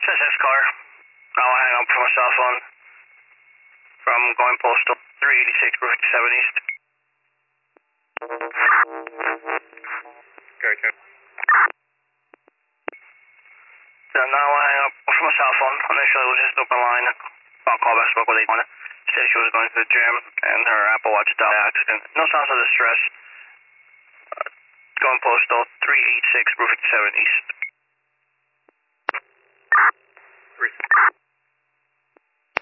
SS car. I'll hang up from my cell phone. From going postal 386 Route 57 East. Okay. So now I'll hang up from my cell phone. Initially it was just open line. I'll call back, spoke with Awana. Said she was going to the gym and her Apple Watch died accident. No signs of distress. Going postal 386 Route 57 East.